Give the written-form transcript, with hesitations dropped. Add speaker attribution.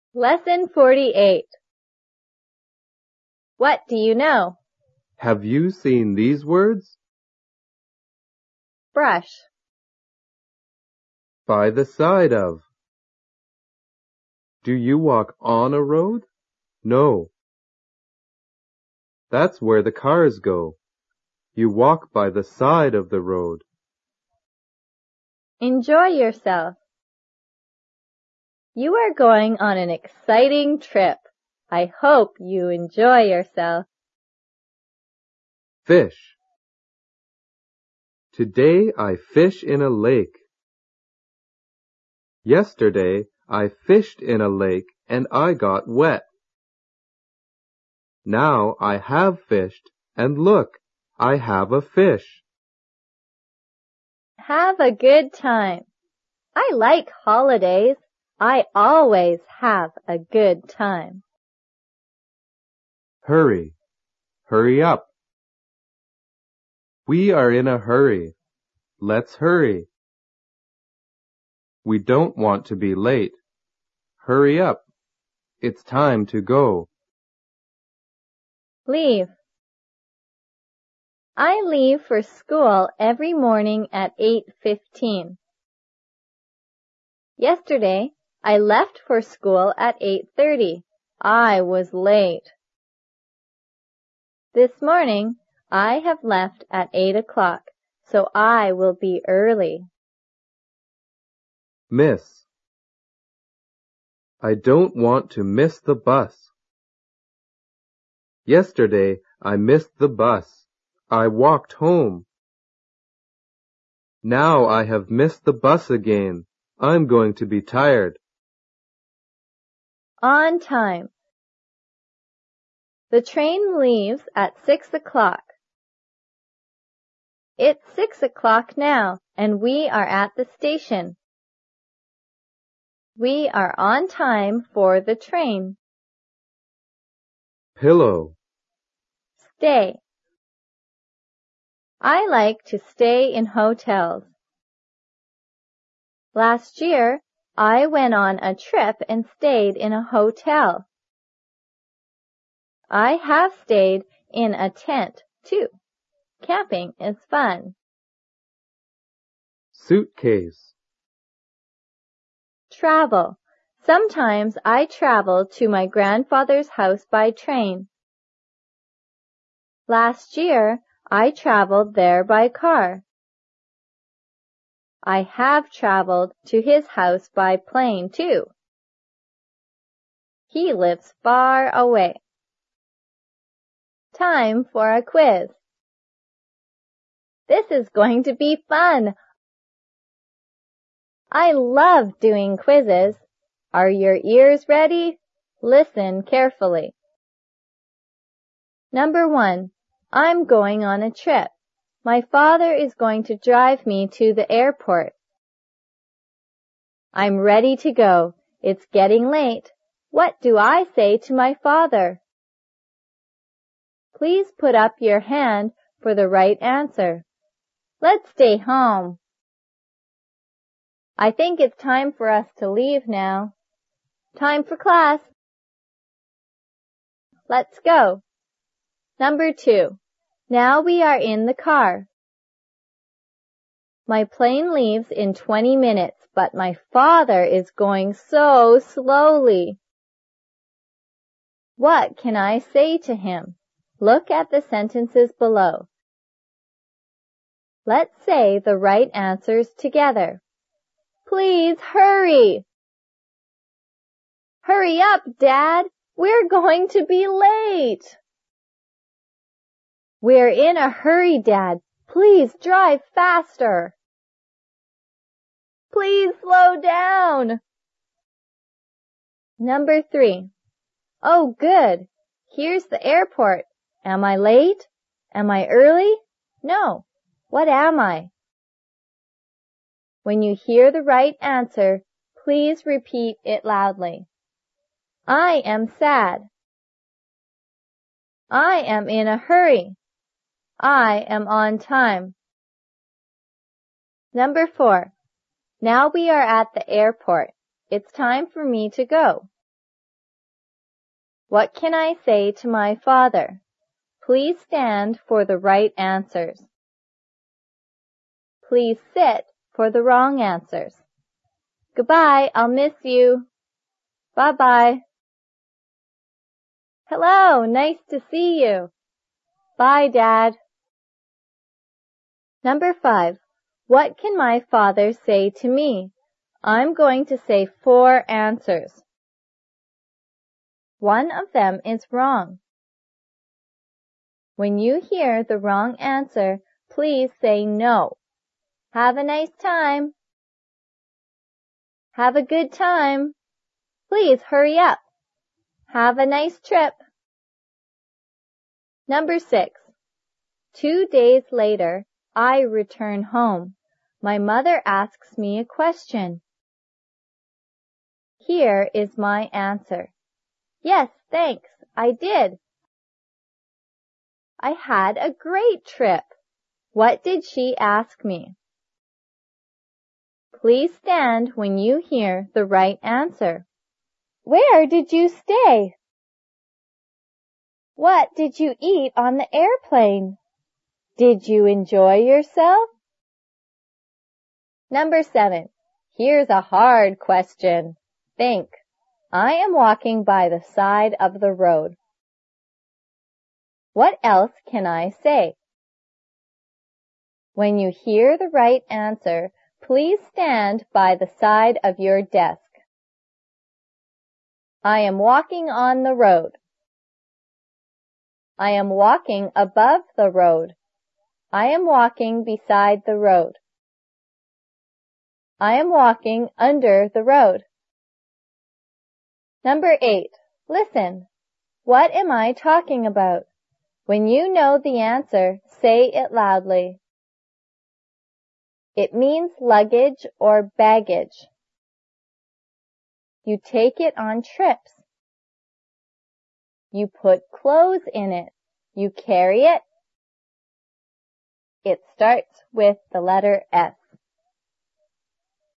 Speaker 1: Lesson 48. What do you know?
Speaker 2: Have you seen these words?
Speaker 1: Brush,
Speaker 2: By the side of. Do you walk on a road? No. That's where the cars go. You walk by the side of the road.
Speaker 1: enjoy yourself. You are going on an exciting trip. I hope you enjoy yourself.
Speaker 2: Fish. Today I fish in a lake. Yesterday I fished in a lake and I got wet. Now I have fished and look, I have a fish.
Speaker 1: Have a good time. I like holidays. I always have a good time.
Speaker 2: Hurry. Hurry up. We are in a hurry. Let's hurry. We don't want to be late. Hurry up. It's time to go.
Speaker 1: Leave. I leave for school every morning at 8:15. Yesterday, I left for school at 8:30. I was late. This morning, I have left at 8 o'clock, so I will be early.
Speaker 2: Miss. I don't want to miss the bus. Yesterday, I missed the bus. I walked home. Now I have missed the bus again. I'm going to be tired.
Speaker 1: On time. The train leaves at 6 o'clock. It's 6 o'clock now, and we are at the station. We are on time for the train.
Speaker 2: Pillow.
Speaker 1: Stay. I like to stay in hotels. Last year, I went on a trip and stayed in a hotel. I have stayed in a tent, too. Camping is fun.
Speaker 2: Suitcase.
Speaker 1: Travel. Sometimes I travel to my grandfather's house by train. Last year, I traveled there by car. I have traveled to his house by plane, too. He lives far away. Time for a quiz. This is going to be fun. I love doing quizzes. Are your ears ready? Listen carefully. Number 1. I'm going on a trip. My father is going to drive me to the airport. I'm ready to go. It's getting late. What do I say to my father? Please put up your hand for the right answer. Let's stay home. I think it's time for us to leave now. Time for class. Let's go. Number 2. Now we are in the car. My plane leaves in 20 minutes, but my father is going so slowly. What can I say to him? Look at the sentences below. Let's say the right answers together. Please hurry. Hurry up, Dad. We're going to be late. We're in a hurry, Dad. Please drive faster. Please slow down. Number 3. Oh, good. Here's the airport. Am I late? Am I early? No. What am I? When you hear the right answer, please repeat it loudly. I am sad. I am in a hurry. I am on time. Number 4. Now we are at the airport. It's time for me to go. What can I say to my father? Please stand for the right answers. Please sit for the wrong answers. Goodbye, I'll miss you. Bye-bye. Hello, nice to see you. Bye, Dad. Number 5. What can my father say to me? I'm going to say 4 answers. One of them is wrong. When you hear the wrong answer, please say no. Have a nice time. Have a good time. Please hurry up. Have a nice trip. Number 6. 2 days later, I return home. My mother asks me a question. Here is my answer. Yes, thanks, I did. I had a great trip. What did she ask me? Please stand when you hear the right answer. Where did you stay? What did you eat on the airplane? Did you enjoy yourself? Number 7. Here's a hard question. Think. I am walking by the side of the road. What else can I say? When you hear the right answer, please stand by the side of your desk. I am walking on the road. I am walking above the road. I am walking beside the road. I am walking under the road. Number 8. Listen. What am I talking about? When you know the answer, say it loudly. It means luggage or baggage. You take it on trips. You put clothes in it. You carry it. It starts with the letter S.